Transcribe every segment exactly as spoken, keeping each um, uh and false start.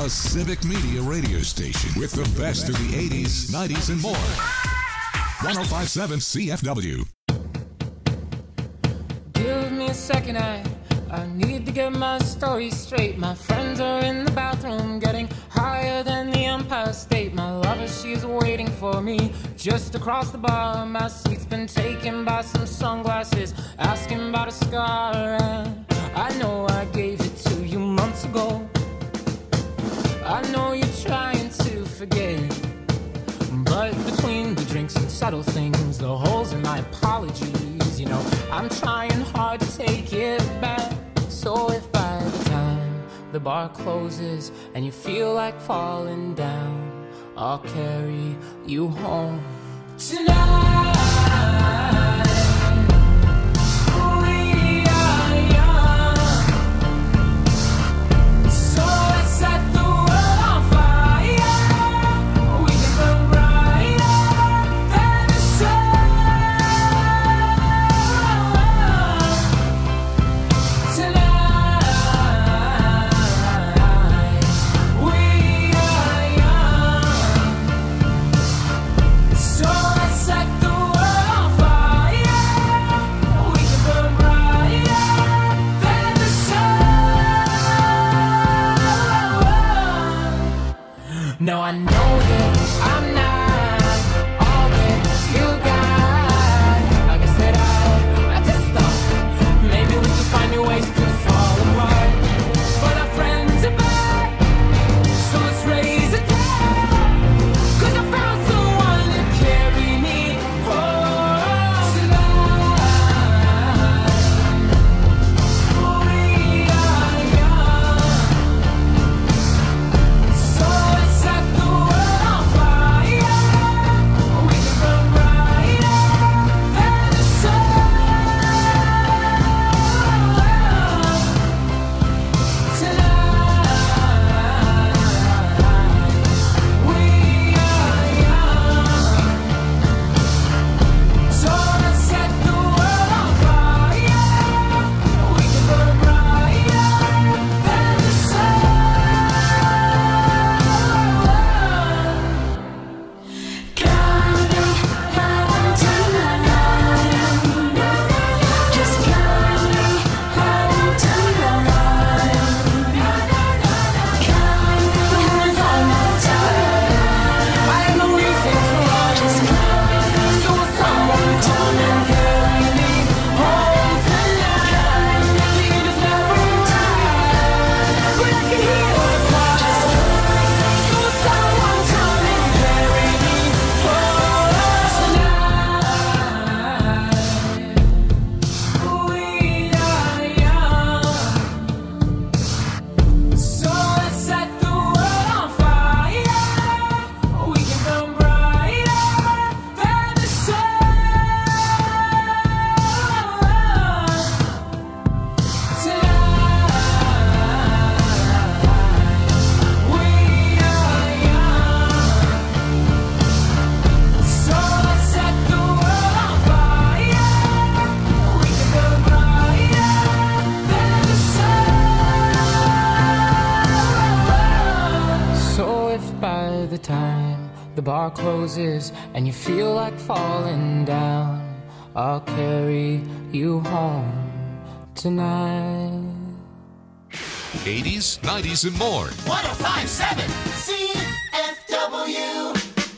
A Civic Media radio station with the best of the eighties, nineties, and more. one oh five point seven C F W. Give me a second, I, I need to get my story straight. My friends are in the bathroom getting higher than the Empire State. My lover, she's waiting for me just across the bar. My seat's been taken by some sunglasses, asking about a scar. And I know I gave it to you months ago. I know you're trying to forget, but between the drinks and subtle things, the holes in my apologies, you know, I'm trying hard to take it back. So if by the time the bar closes and you feel like falling down, I'll carry you home tonight. We are young, so let's set the world on fire. We can burn brighter than the sun tonight. We are young, so let's set the world on fire. We can burn brighter than the sun. No, I know that I'm not all that you got. Like I said, I, I just thought maybe we could find new ways to fall apart. But our friends are back, so let's raise a toast. 'Cause I found someone to carry me home tonight. We are young, so let's set the world on fire. We can burn brighter than the sun tonight. We are young, so let's set the world on fire. We can burn brighter than the sun. Come me home tonight. Just come me home tonight. Come me home tonight. I have no reason to run. Just come me home. So will someone come and carry me home tonight? The end is never right, but I can hear the cry. Just come me home. So will someone come and carry me home tonight? We are young, so let's set the world on fire. We can burn brighter than the sun tonight. We are young, so let's set the world on fire. We can burn brighter than the sun. So if by the time the bar closes and you feel like falling down, I'll carry you home tonight. eighties, nineties, and more. one oh five point seven C F W.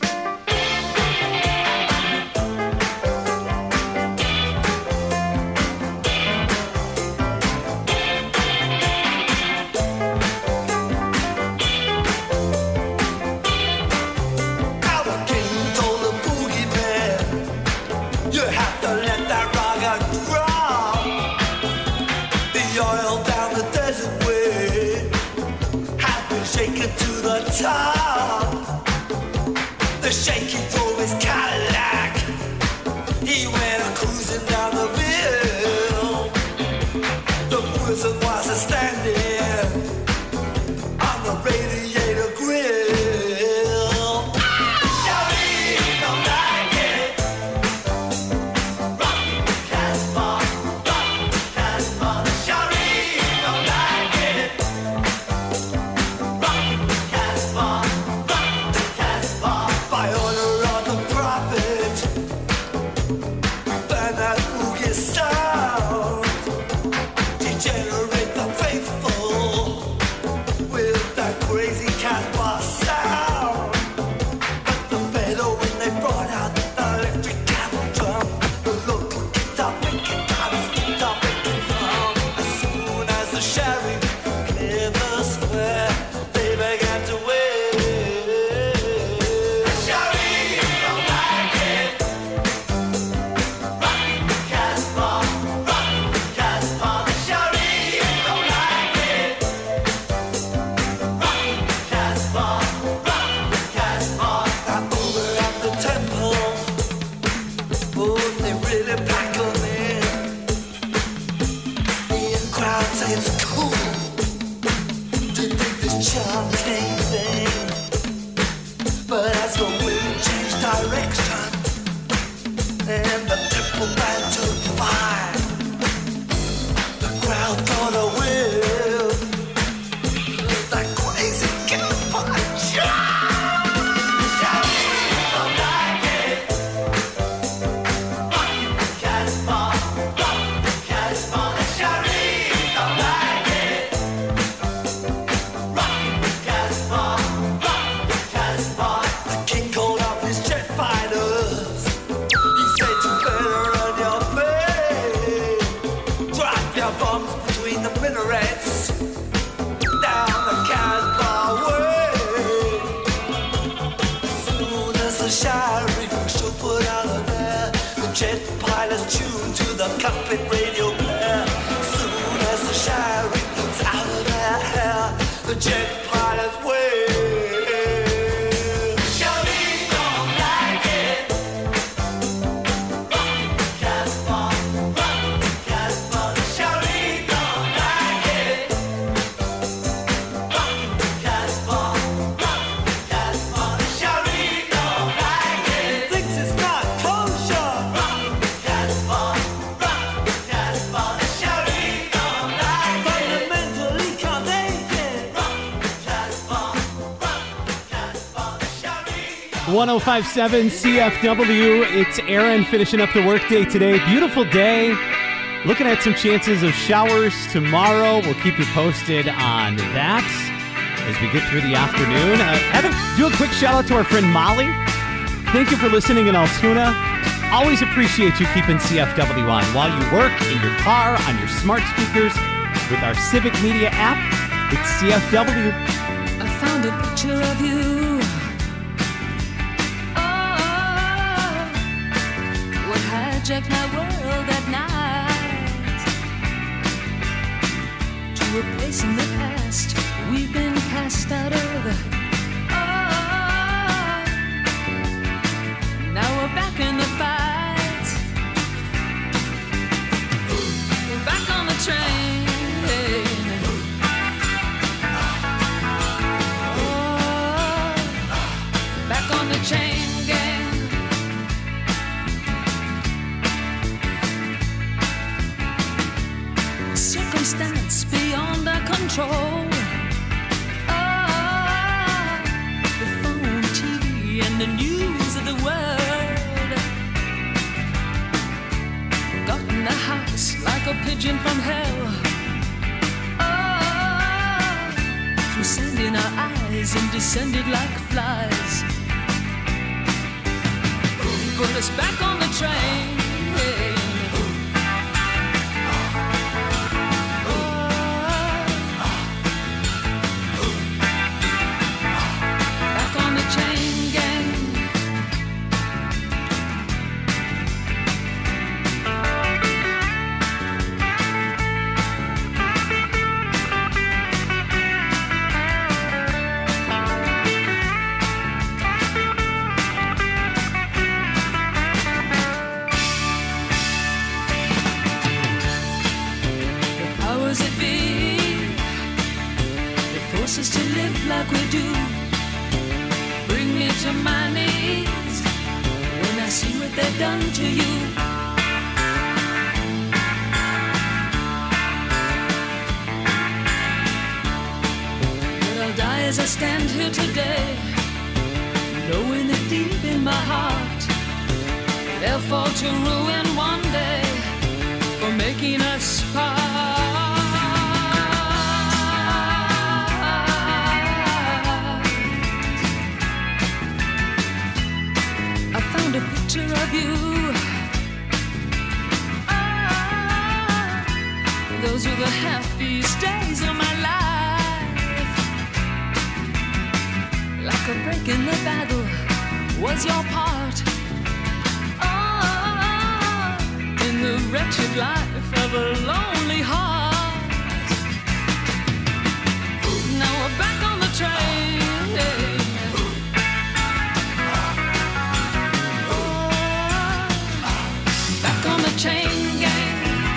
Our king told the boogeyman, you have to let that rocket drop. The oil down the desert way has been shaken to the top. The shaky drove his Cadillac. He went a cruising down the hill. The person was a standing on the radiator grill. Shawty don't like it. Rock Casbah, rock Casbah. Shawty don't like it. Rock a tune to the cockpit radio player. Soon as the shower is out of their hair, the jet pilots wave. Shawty don't like it. Rock the Casbah, rock the Casbah. Shawty don't like it. Rock the Casbah, rock the Casbah. Shawty don't like it. Thinks it's not kosher. Rock the Casbah, rock the Casbah. Shawty don't like it. Fundamentally can't take it. Rock the Casbah, rock the Casbah. Shawty don't one oh five point seven C F W. It's Aaron finishing up the workday today. Beautiful day. Looking at some chances of showers tomorrow. We'll keep you posted on that as we get through the afternoon. Uh, had to do a quick shout out to our friend Molly. Thank you for listening in Altoona. Always appreciate you keeping C F W on while you work, in your car, on your smart speakers, with our Civic Media app. It's C F W. I found a picture of you. Oh, what hijacked my world at night. To a place in the past we've been cast out of. Oh, now we're back in the fight. We're back on the train. Back on the chain gang. Circumstance beyond our control. Oh, the phone, T V, and the news of the world got in the house like a pigeon from hell. Oh, through sand in our eyes and descended like flies. Put us back on the train. Back on the chain gang. Powers that be, they force us to live like we do. Bring me to my knees when I see what they've done to you. But I'll die as I stand here today, knowing that deep in my heart they'll fall to ruin one day for making us part. I found a picture of you. Ah, those were the happiest days of my life. Like a break in the battle was your part. Ah, in the wretched life of a lonely heart. Now we're back on the train. Back on the chain gang.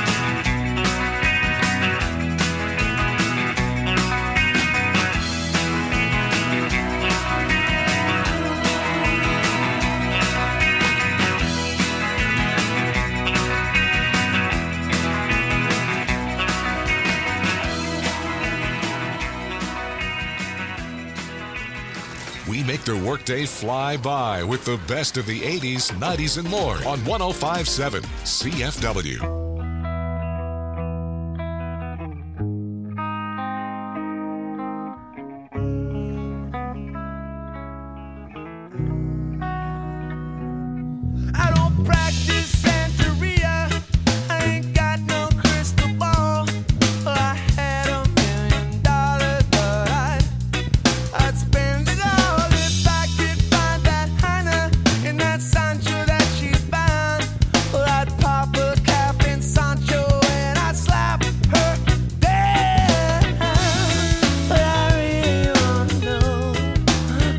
We make their workday fly by with the best of the eighties, nineties, and more on one oh five point seven C F W. I don't practice Santeria. I ain't got no crystal ball. Well, I had a million dollars, but I'd, I'd spend it all if I could find that Hannah in that Sancho that she's found. Well, I'd pop her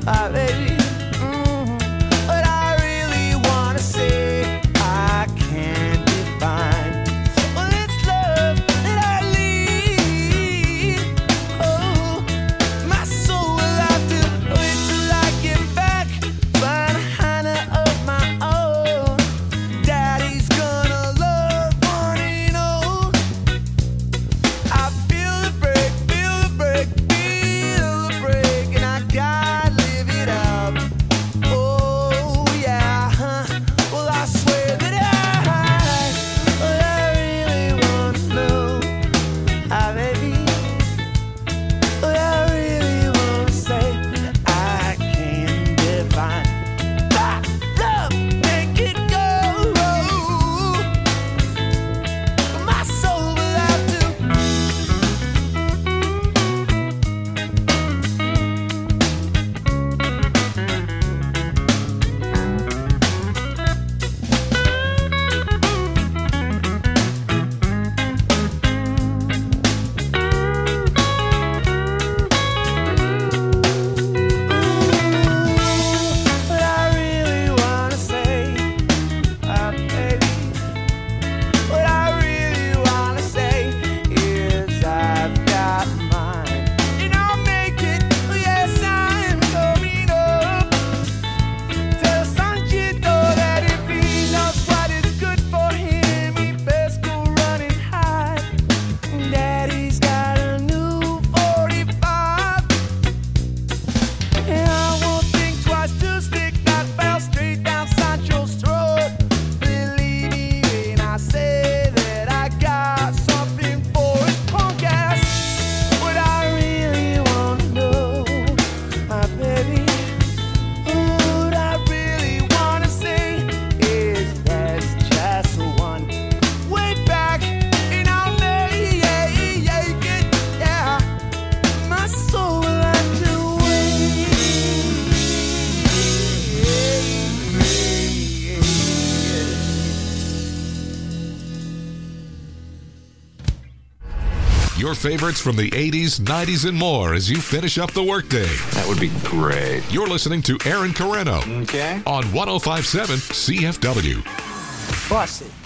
Ah, baby. Mm-hmm. But I really wanna say I can't define. Well, it's love that I lead. Oh, my soul will have to wait till I get back. Find a Hannah of my own. Daddy's gonna love one and all. I feel the break, feel the break, feel the break, and I gotta live it up. Oh yeah, huh? Well I swear that I, well, I really wanna know, ah baby. Well I really wanna say I can't define. Ah, love, make it go. My soul will have to. But I really wanna say, ah baby. What I really wanna say is I've got mine, and I'll make it. Yes, I'm coming up. Tell Sanchito that if he knows what is good for him, he best go run and hide. Daddy's got a new forty-five. And I won't think twice to stick that bell straight down Sancho's throat. Believe me when I say that I got something for his punk ass. What I really wanna know, my baby, what I really wanna say is there's just one way back, and I'll make it, yeah. My soul will have to wait. Your favorites from the eighties, nineties, and more as you finish up the workday. That would be great. You're listening to Aaron Carreno Okay. on one oh five point seven C F W. Bust it.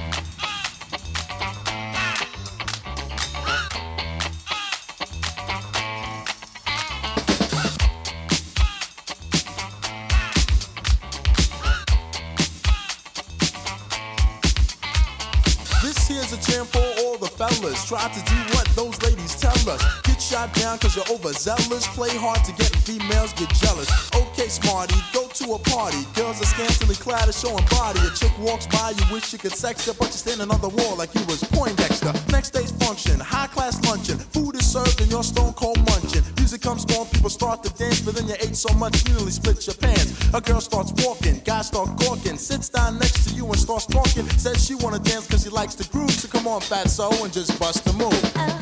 This here's a jam for all the fellas. Try to do what those ladies tell us. Get shot down cause you're overzealous. Play hard to get females get jealous. Okay, smarty, go to a party. Girls are scantily clad and showing body. A chick walks by, you wish you could sex her, but you're standing on the wall like you was Poindexter. Next day's function, high class luncheon. Food is served and you're stone cold munching. Music comes on, people start to dance, but then you ate so much you nearly split your pants. A girl starts walking, guys start gawking, sits down next to you and starts talking. Says she wanna dance cause she likes the groove, so come on fatso and just bust the move.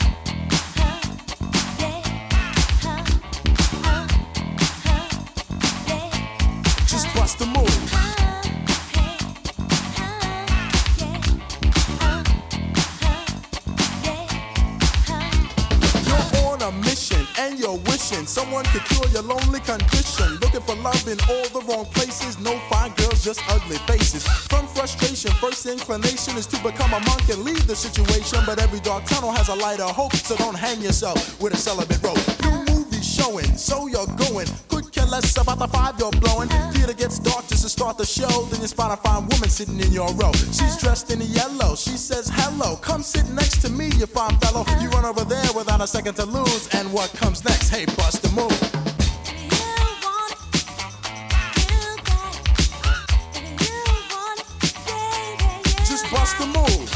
Just bust the move. You're on a mission and you're wishing someone could cure your lonely condition. Looking for love in all the wrong places. No fine girls, just ugly faces. From frustration, first inclination is to become a monk and leave the situation. But every dark tunnel has a light of hope, so don't hang yourself with a celibate rope. New movie showing, so you're going. Could care less about the five you're blowing. Theater gets dark just to start the show. Then you spot a fine woman sitting in your row. She's dressed in yellow. She says hello. Come sit next to me, you fine fellow. You run over there without a second to lose. And what comes next? Hey, bust the move. Just bust the move.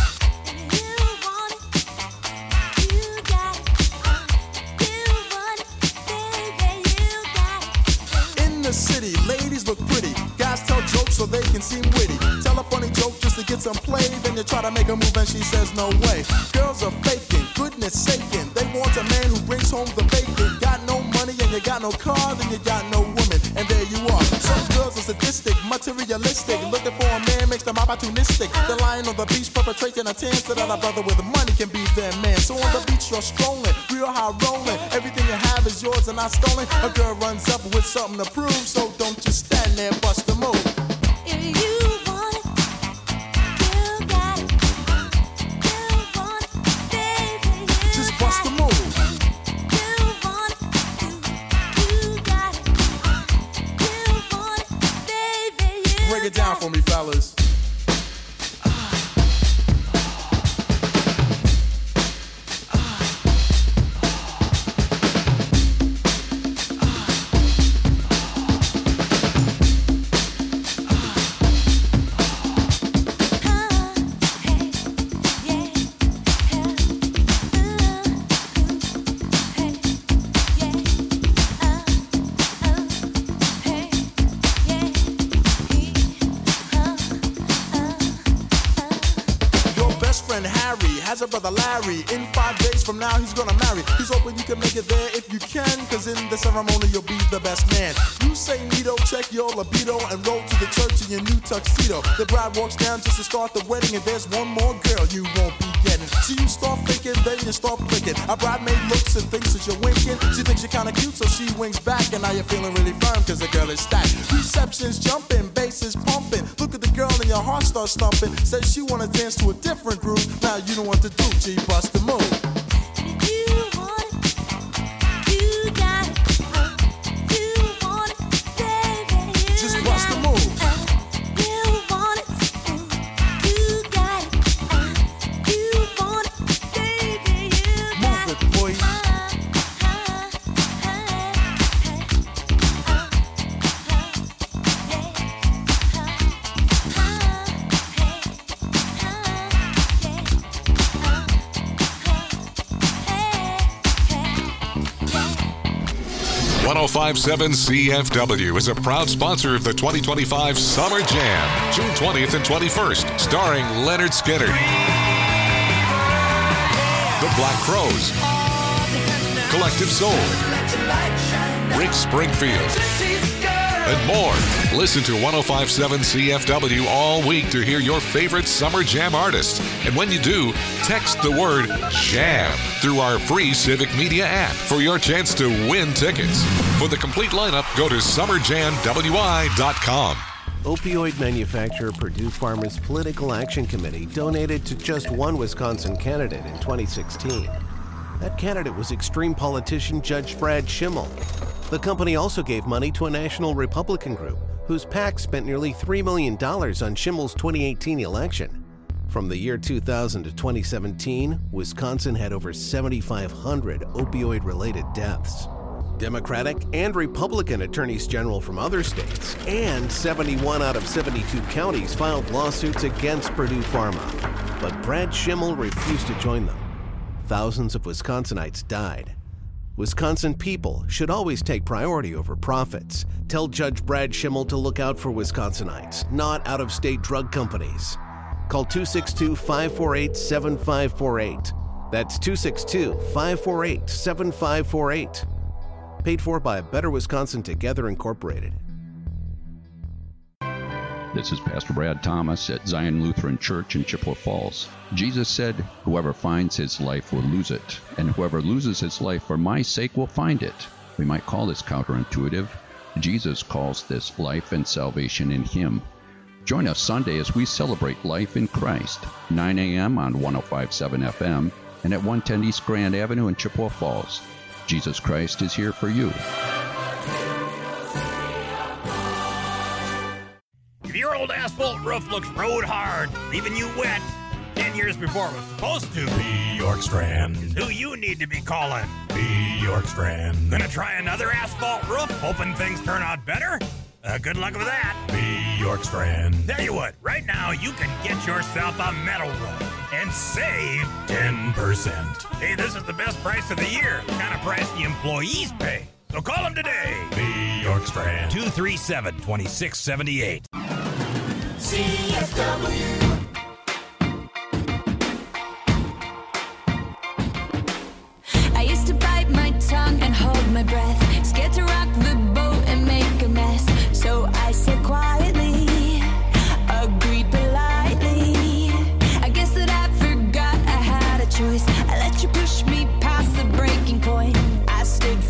In the city, ladies look pretty. Guys tell jokes so they can seem witty. Tell a funny joke just to get some play. Then you try to make a move and she says no way. Girls are faking, goodness saking. They want a man who brings home the bacon. Got no money and you got no car, then you got no woman. And there you are. Some girls are sadistic, materialistic. Looking for a man makes them opportunistic. They're lying on the beach perpetrating a tan so that a brother with money can be their man. So on the beach you're strolling, real high rolling. Everything you have is yours and not stolen. A girl runs up with something to prove, so don't just stand there, bust the move. If you want it, you got it. You want it, baby, you Just bust the move. You want it, you, you got it. You want it, baby, you Break it down for me, fellas. Has a brother Larry. In five days from now, he's gonna marry. He's hoping you can make it there if you can, cause in the ceremony, you'll be the best man. You say Nito, check your libido, and roll to the church in your new tuxedo. The bride walks down just to start the wedding, and there's one more girl you won't be getting. So you start thinking, then you start blinking. Our bridemaid looks and thinks that you're winking. She thinks you're kinda cute, so she winks back, and now you're feeling really firm, cause the girl is stacked. Reception's jumping, bass is pumping. Look at the girl and your heart starts thumping. Says she wanna dance to a different groove. Now you don't want to do, G, bust the move. You want it, you got it. You want it, baby, you Just got bust the it. move. You want it, you got it. You want it, baby, you got Move it, boy. one oh five point seven C F W is a proud sponsor of the twenty twenty-five Summer Jam, June twentieth and twenty-first, starring Leonard Skinner, The Black Crowes, Collective Soul, Rick Springfield, and more. Listen to one oh five point seven C F W all week to hear your favorite Summer Jam artists. And when you do, text the word JAM through our free Civic Media app for your chance to win tickets. For the complete lineup, go to summer jam w i dot com. Opioid manufacturer Purdue Pharma's Political Action Committee donated to just one Wisconsin candidate in twenty sixteen. That candidate was extreme politician Judge Brad Schimmel. The company also gave money to a national Republican group whose PAC spent nearly three million dollars on Schimmel's twenty eighteen election. From the year two thousand to twenty seventeen, Wisconsin had over seventy-five hundred opioid-related deaths. Democratic and Republican attorneys general from other states and seventy-one out of seventy-two counties filed lawsuits against Purdue Pharma. But Brad Schimmel refused to join them. Thousands of Wisconsinites died. Wisconsin people should always take priority over profits. Tell Judge Brad Schimmel to look out for Wisconsinites, not out-of-state drug companies. Call two six two, five four eight, seven five four eight. That's two six two, five four eight, seven five four eight. Paid for by Better Wisconsin Together Incorporated. This is Pastor Brad Thomas at Zion Lutheran Church in Chippewa Falls. Jesus said, "Whoever finds his life will lose it, and whoever loses his life for my sake will find it." We might call this counterintuitive. Jesus calls this life and salvation in him. Join us Sunday as we celebrate life in Christ, nine a.m. on one oh five point seven F M and at one ten East Grand Avenue in Chippewa Falls. Jesus Christ is here for you. If your old asphalt roof looks road hard, leaving you wet ten years before it was supposed to, B. York Strand is who you need to be calling. B. York Strand. Gonna try another asphalt roof, hoping things turn out better? Uh, good luck with that. B. York Strand. Tell you what, right now you can get yourself a metal roof and save ten percent. Hey, this is the best price of the year. The kind of price the employees pay. So call them today. B. York Strand. two three seven, two six seven eight. C F W. I used to bite my tongue and hold my breath, scared to rock the boat and make a mess. So I said quietly, agreed politely. I guess that I forgot I had a choice. I let you push me past the breaking point. I stood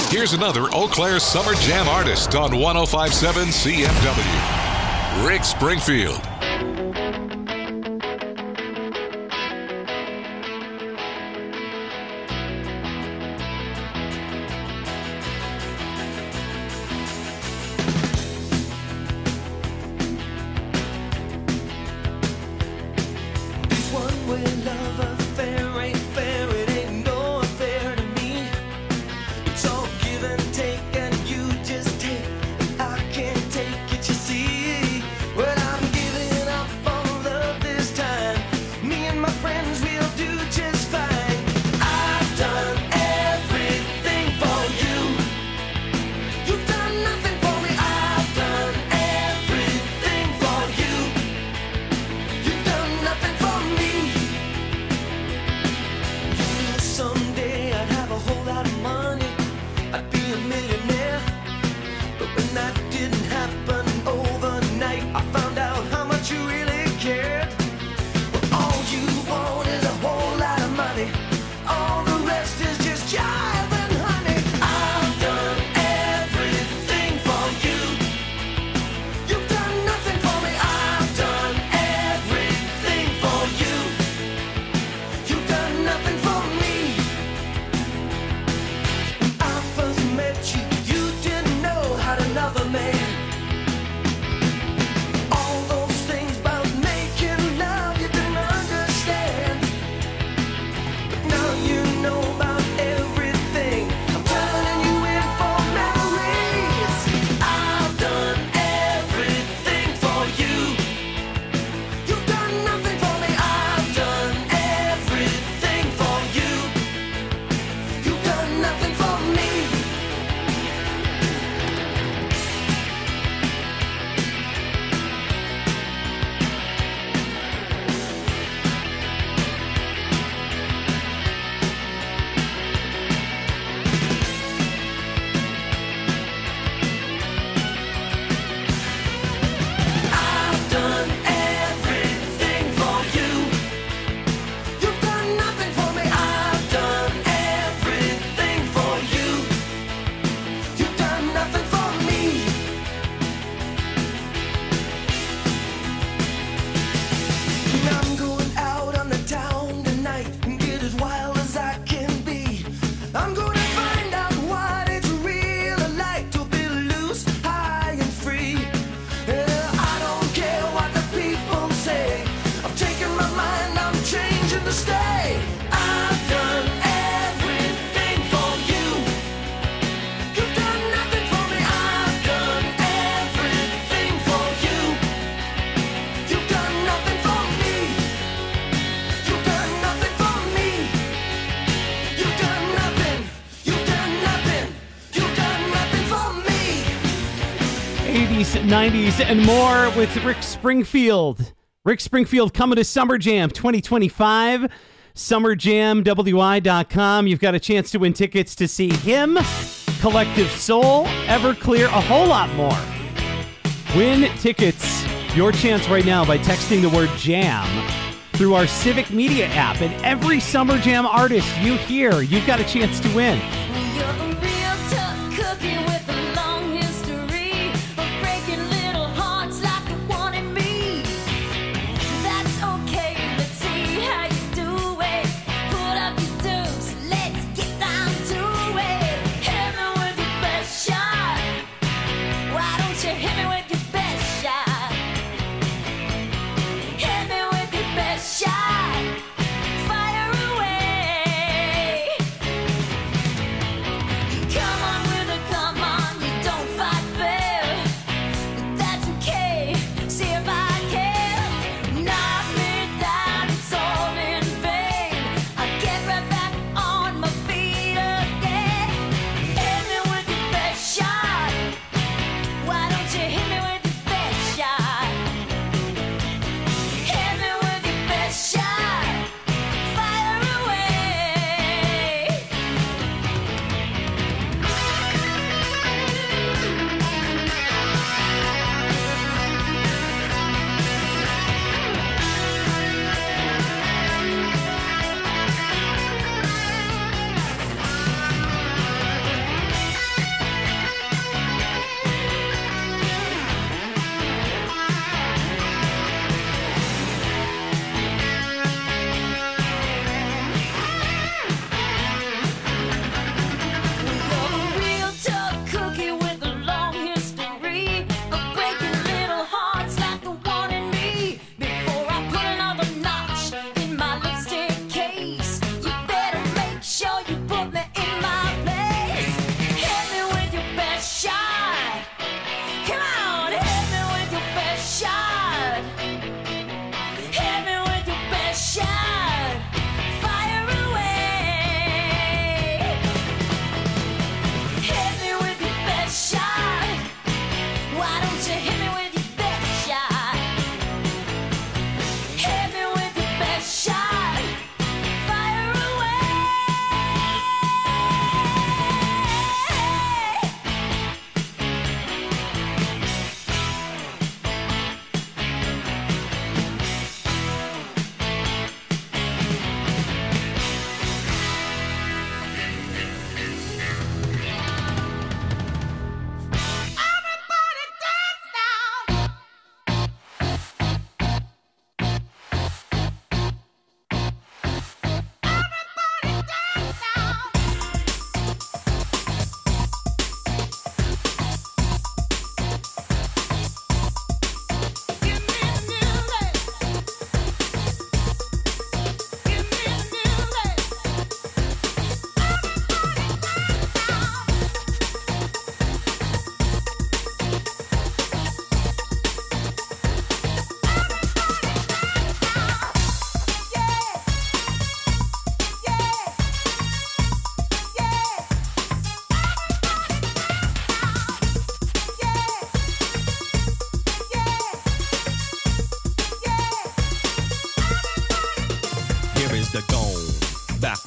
Here's another Eau Claire Summer Jam artist on one oh five point seven C F W. Rick Springfield. nineties and more with Rick Springfield. Rick Springfield coming to Summer Jam twenty twenty-five. summer jam w i dot com. You've got a chance to win tickets to see him, Collective Soul, Everclear, a whole lot more. Win tickets. Your chance right now by texting the word jam through our Civic Media app. And every Summer Jam artist you hear, you've got a chance to win. Come on with a, come on.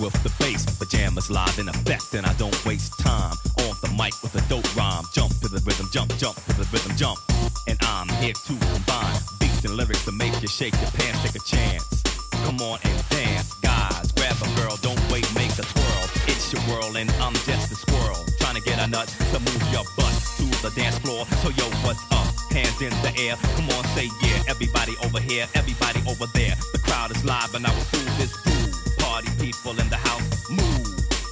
with the bass. Pajamas live in effect, and I don't waste time. On the mic with a dope rhyme. Jump to the rhythm, jump, jump to the rhythm, jump. And I'm here to combine beats and lyrics to make you shake your pants, take a chance. Come on and dance, guys. Grab a girl, don't wait, make a twirl. It's your world, and I'm just a squirrel. Trying to get a nut to move your butt to the dance floor. So yo, what's up? Hands in the air. Come on, say yeah. Everybody over here, everybody over there. The crowd is live, and I will through this groove. Party people in the house, move.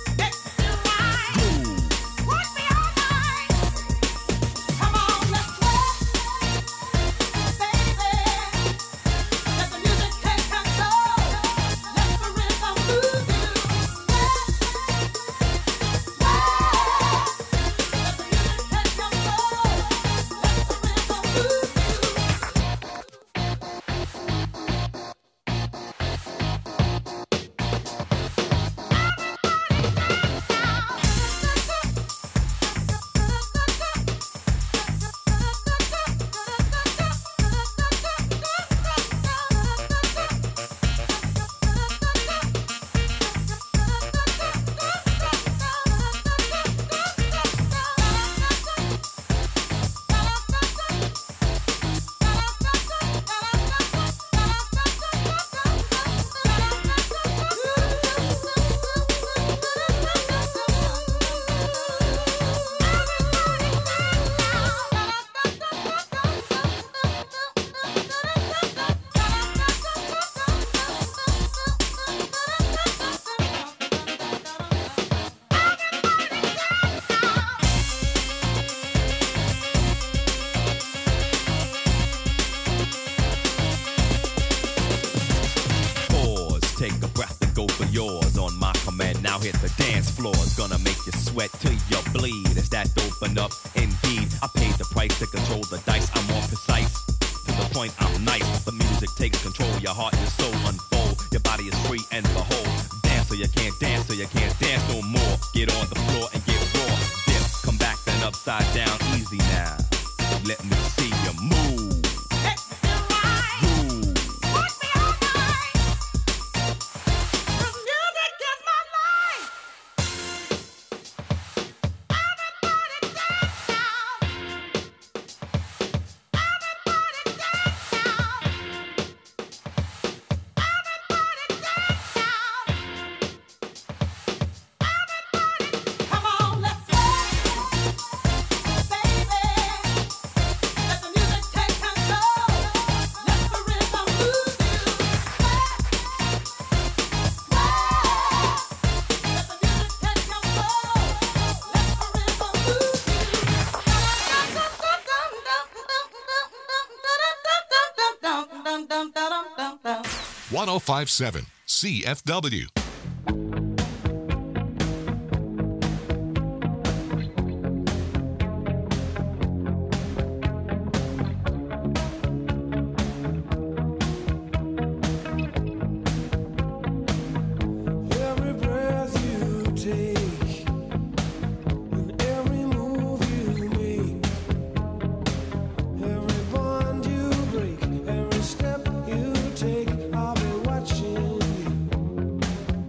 Sweat till you bleed. Is that open up? Indeed, I paid the price to control the dice. I'm more precise. To the point, I'm nice. The music takes control. Your heart and soul unfold. Your body is free and behold. Dance so you can't dance, so you can't dance no more. Get on the floor and get raw. Dip, come back then upside down. Easy now. Let me see you move. one oh five point seven C F W. Every breath you take and every move you make, every bond you break, every step you take, I'll be watching you.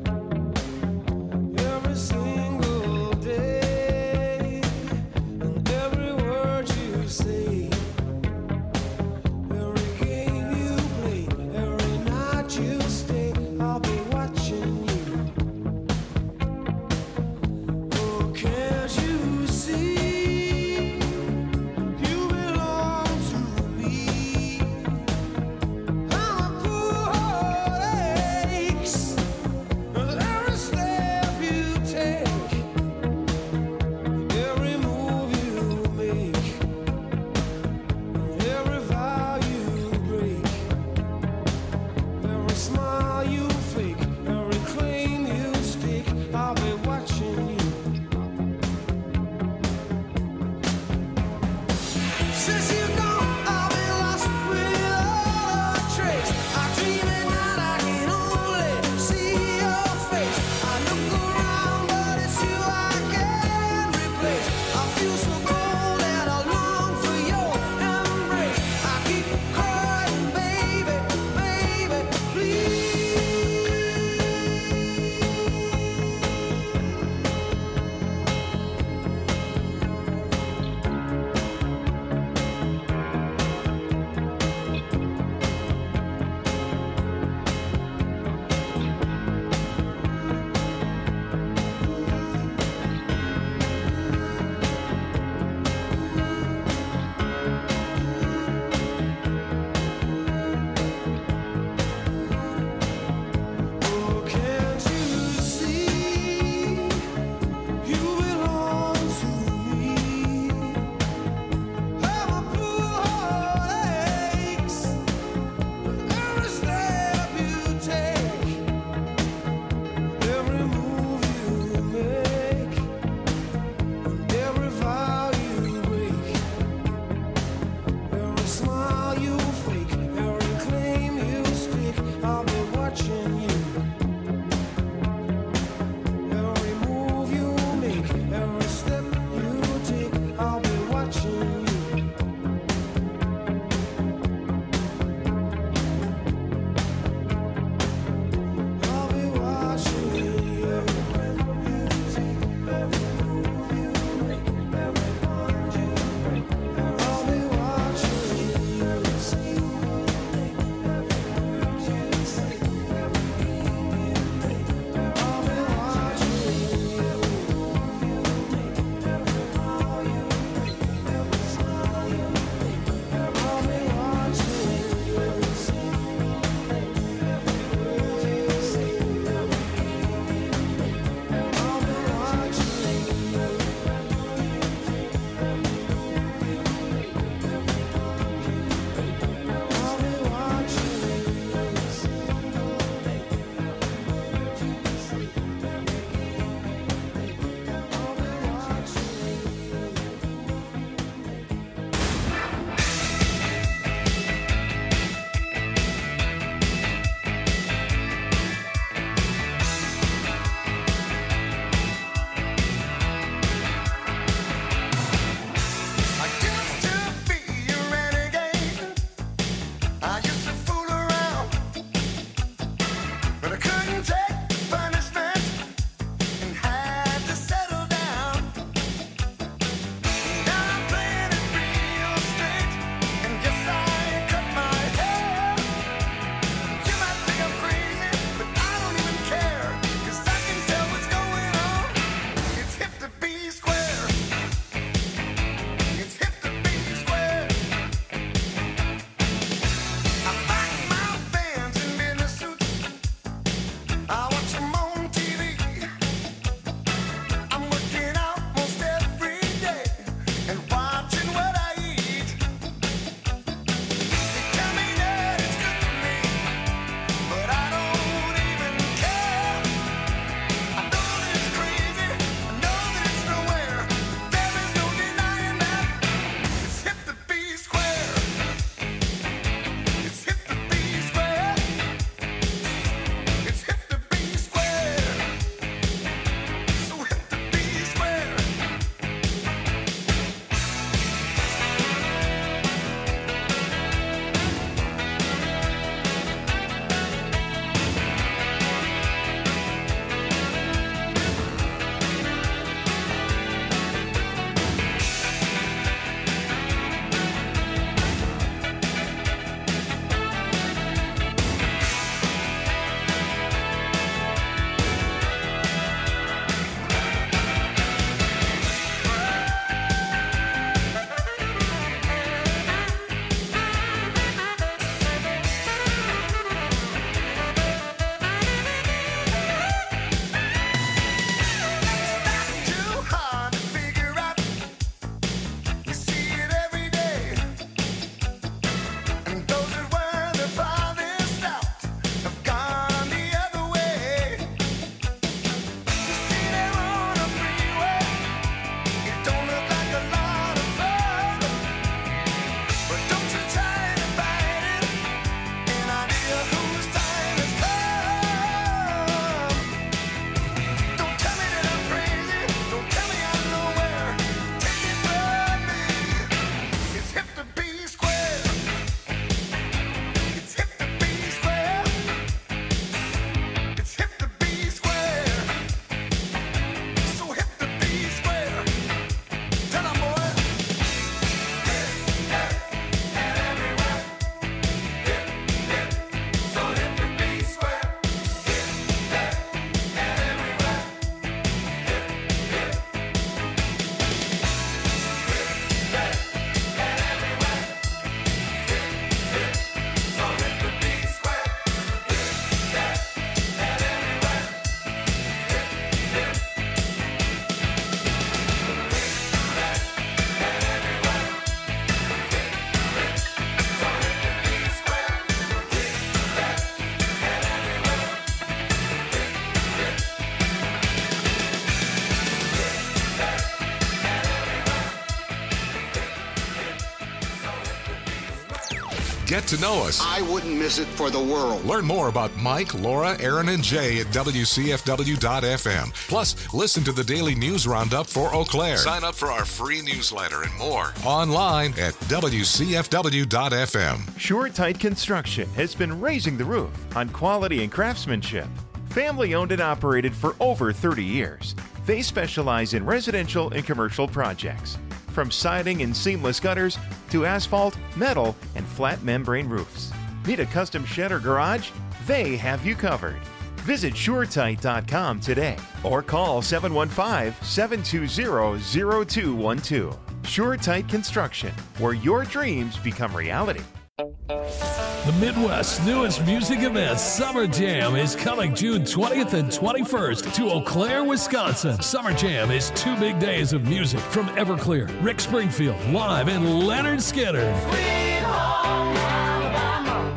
Get to know us. I wouldn't miss it for the world. Learn more about Mike, Laura, Aaron, and Jay at W C F W dot F M. Plus, listen to the daily news roundup for Eau Claire. Sign up for our free newsletter and more online at W C F W dot F M. SureTight Construction has been raising the roof on quality and craftsmanship. Family owned and operated for over thirty years. They specialize in residential and commercial projects, from siding and seamless gutters to asphalt, metal, and flat membrane roofs. Need a custom shed or garage? They have you covered. Visit Sure Tight dot com today or call seven one five, seven two zero, zero two one two. SureTight Construction, where your dreams become reality. The Midwest's newest music event, Summer Jam, is coming June twentieth and twenty-first to Eau Claire, Wisconsin. Summer Jam is two big days of music from Everclear, Rick Springfield, live, and Leonard Skinner. Sweet home Alabama,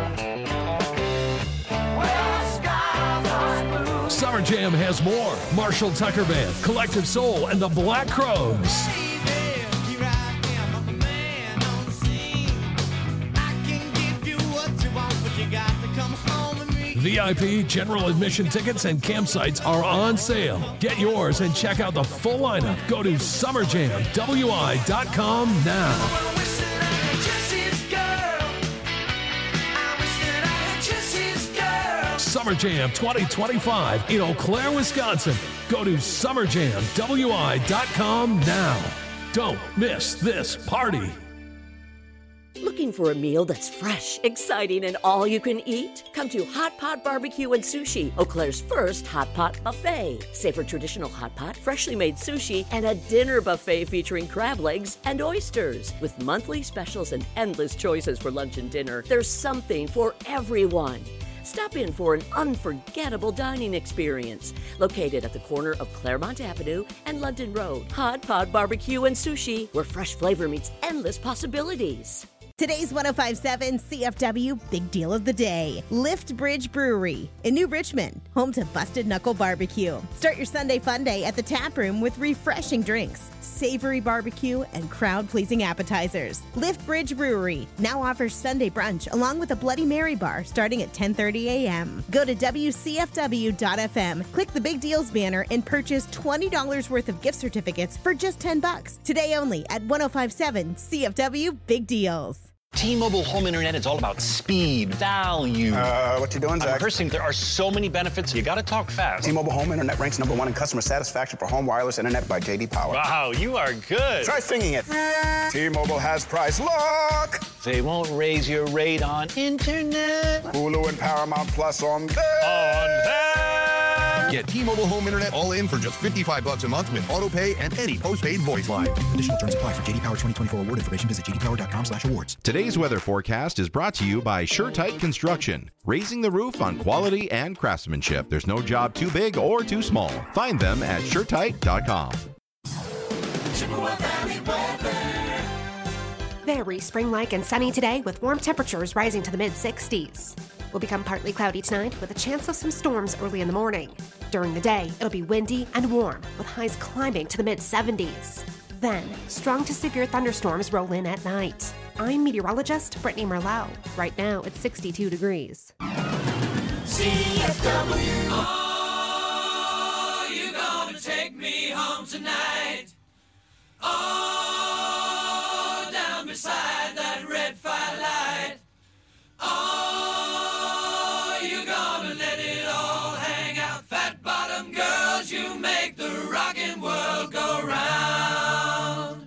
where the skies are blue. Summer Jam has more. Marshall Tucker Band, Collective Soul, and the Black Crowes. V I P, general admission tickets, and campsites are on sale. Get yours and check out the full lineup. Go to summer jam W I dot com now. Summer Jam twenty twenty-five in Eau Claire, Wisconsin. Go to summer jam W I dot com now. Don't miss this party. Looking for a meal that's fresh, exciting, and all you can eat? Come to Hot Pot Barbecue and Sushi, Eau Claire's first hot pot buffet. Savor traditional hot pot, freshly made sushi, and a dinner buffet featuring crab legs and oysters. With monthly specials and endless choices for lunch and dinner, there's something for everyone. Stop in for an unforgettable dining experience. Located at the corner of Claremont Avenue and London Road. Hot Pot Barbecue and Sushi, where fresh flavor meets endless possibilities. Today's one oh five point seven C F W Big Deal of the Day. Lift Bridge Brewery in New Richmond, home to Busted Knuckle Barbecue. Start your Sunday fun day at the tap room with refreshing drinks, savory barbecue, and crowd-pleasing appetizers. Lift Bridge Brewery now offers Sunday brunch along with a Bloody Mary bar starting at ten thirty a.m. Go to W C F W dot F M, click the Big Deals banner, and purchase twenty dollars worth of gift certificates for just ten bucks. Today only at one oh five point seven C F W Big Deals. T-Mobile Home Internet is all about speed, value. Uh, what you doing, Zach? I'm rehearsing. There are so many benefits. You got to talk fast. T-Mobile Home Internet ranks number one in customer satisfaction for home wireless internet by J D Power. Wow, you are good. Try singing it. T-Mobile has price lock. They won't raise your rate on internet. Hulu and Paramount Plus on there. On there. Get T-Mobile Home Internet all in for just fifty-five bucks a month with auto pay and any postpaid voice line. Additional terms apply. For J D Power twenty twenty-four award information, visit j d power dot com slash awards. Today's weather forecast is brought to you by SureTight Construction, raising the roof on quality and craftsmanship. There's no job too big or too small. Find them at sure tight dot com. Very spring-like and sunny today with warm temperatures rising to the mid sixties. Will become partly cloudy tonight with a chance of some storms early in the morning. During the day, it'll be windy and warm with highs climbing to the mid seventies. Then, strong to severe thunderstorms roll in at night. I'm meteorologist Brittany Merlot. Right now, it's sixty-two degrees. C F W. Oh, you gonna take me home tonight? Oh, down beside that red firelight. Oh, you gonna let it all hang out. Fat bottom girls, you make the rockin' world go round.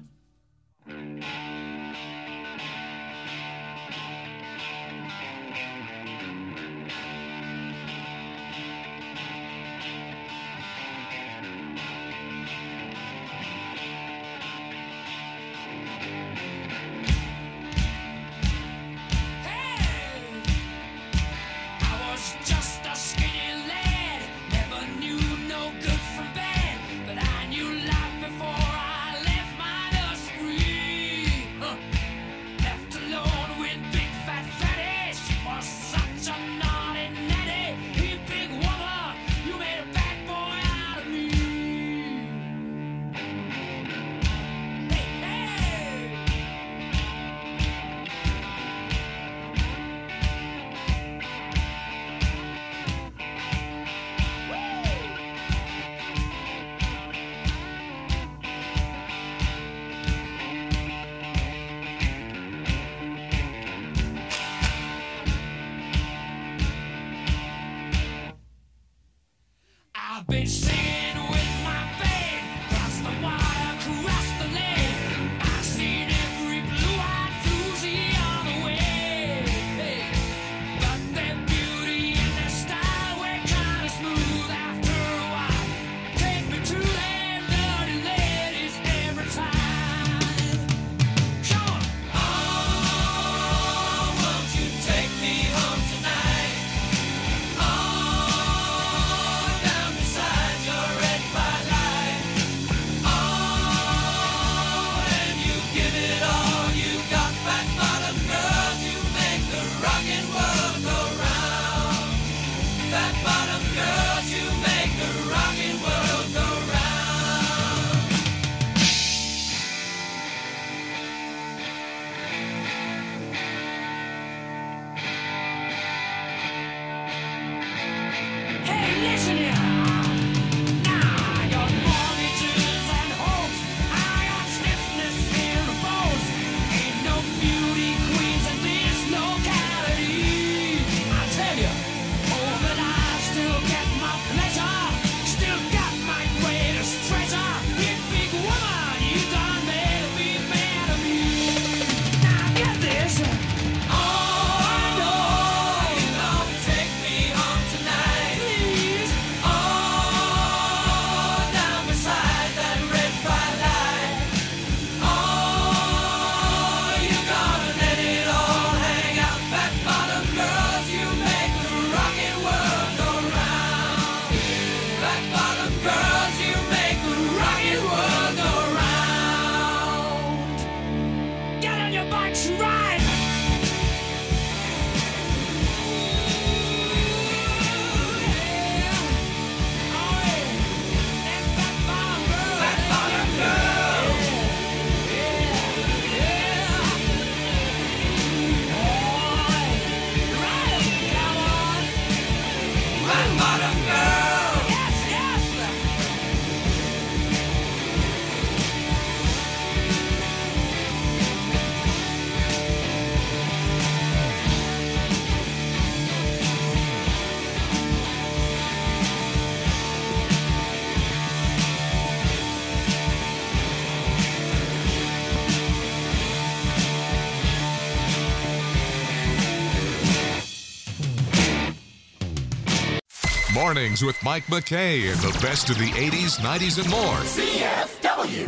Mornings with Mike McKay and the best of the eighties, nineties, and more. C F W.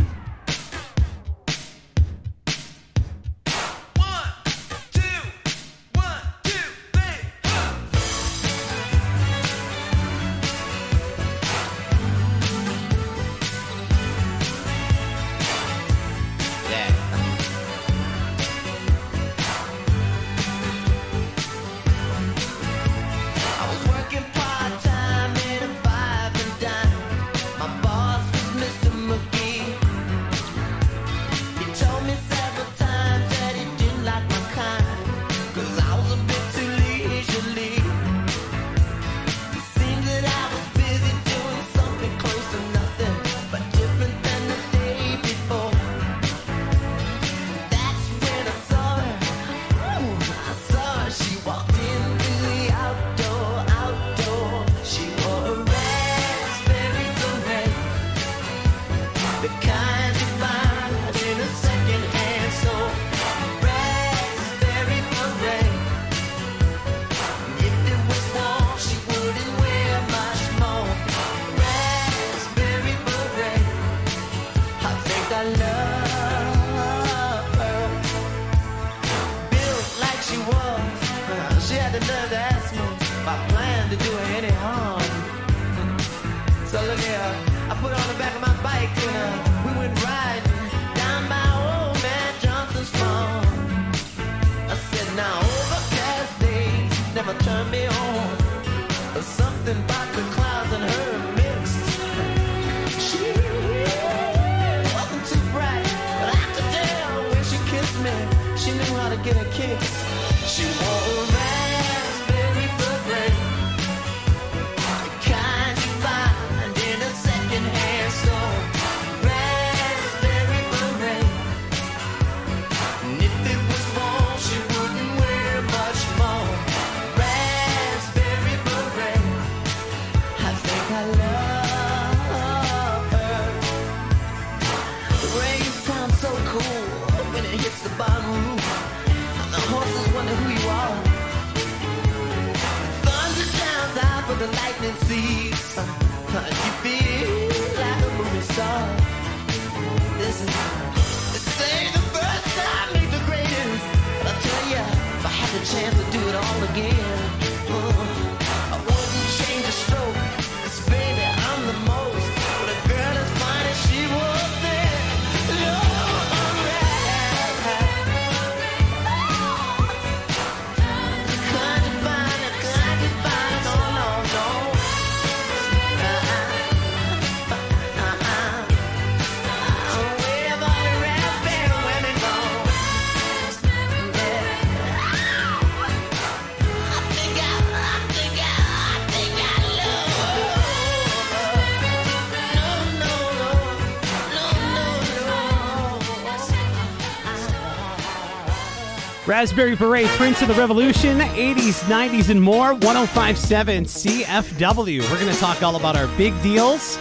Raspberry Beret, Prince of the Revolution, eighties, nineties, and more. one oh five point seven C F W. We're going to talk all about our big deals.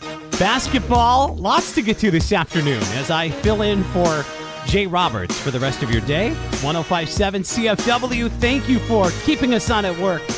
Basketball, lots to get to this afternoon as I fill in for Jay Roberts for the rest of your day. one oh five point seven C F W. Thank you for keeping us on at work.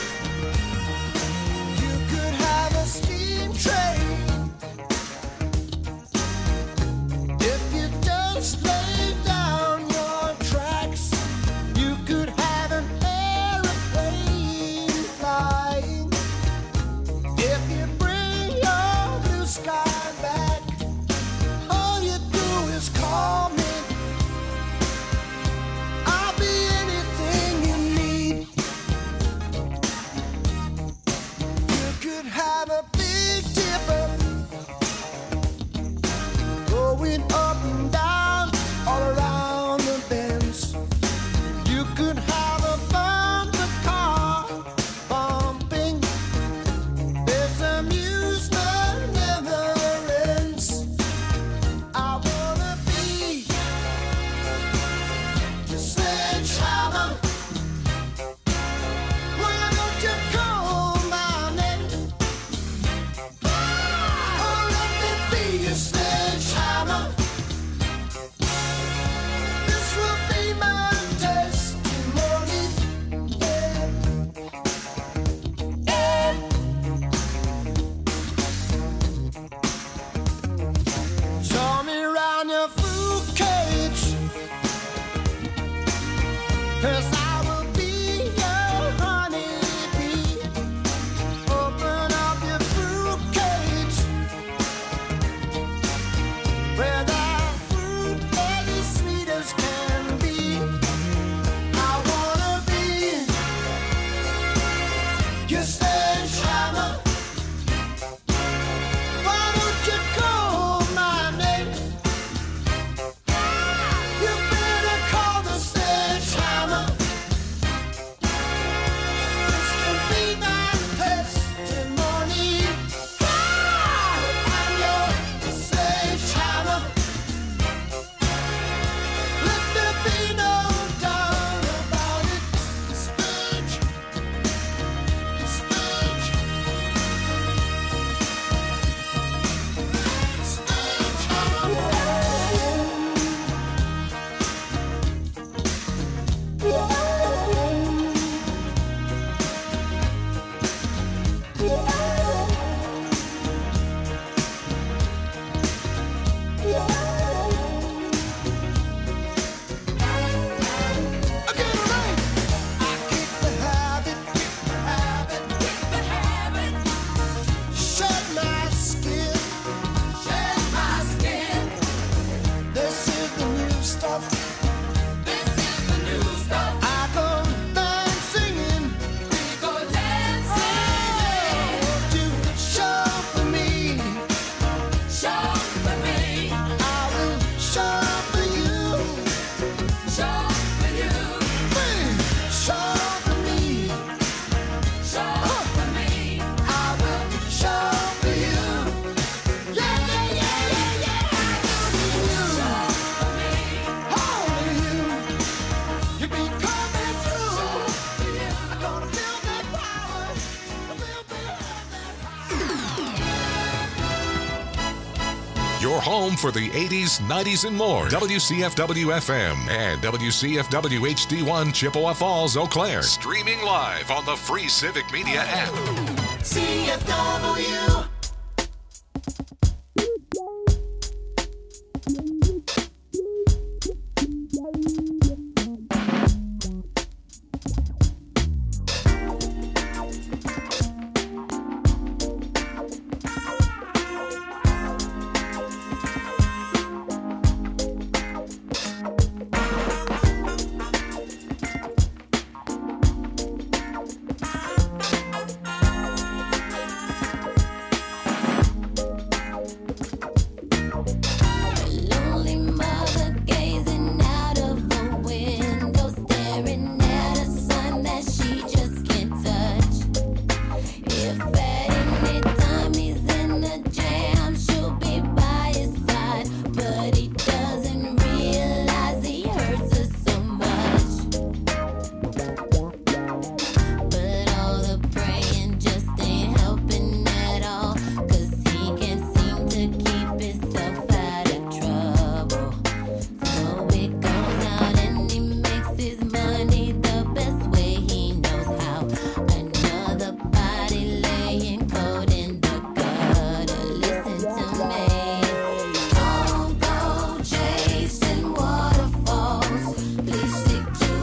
home for the eighties, nineties, and more. W C F W F M and W C F W H D one Chippewa Falls, Eau Claire. Streaming live on the free Civic Media app. C F W.